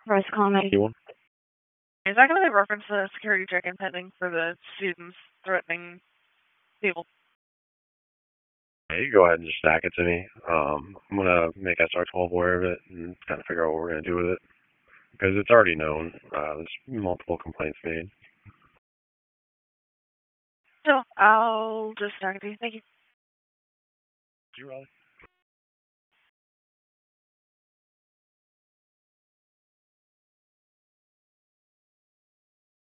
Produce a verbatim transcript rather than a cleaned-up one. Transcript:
Press comment. You want? Is that going to reference the security check-in pending for the students threatening people? Yeah, you can go ahead and just stack it to me. Um, I'm gonna make S R twelve aware of it and kind of figure out what we're gonna do with it because it's already known. Uh, there's multiple complaints made. So I'll just stack it to you. Thank you. You, Riley?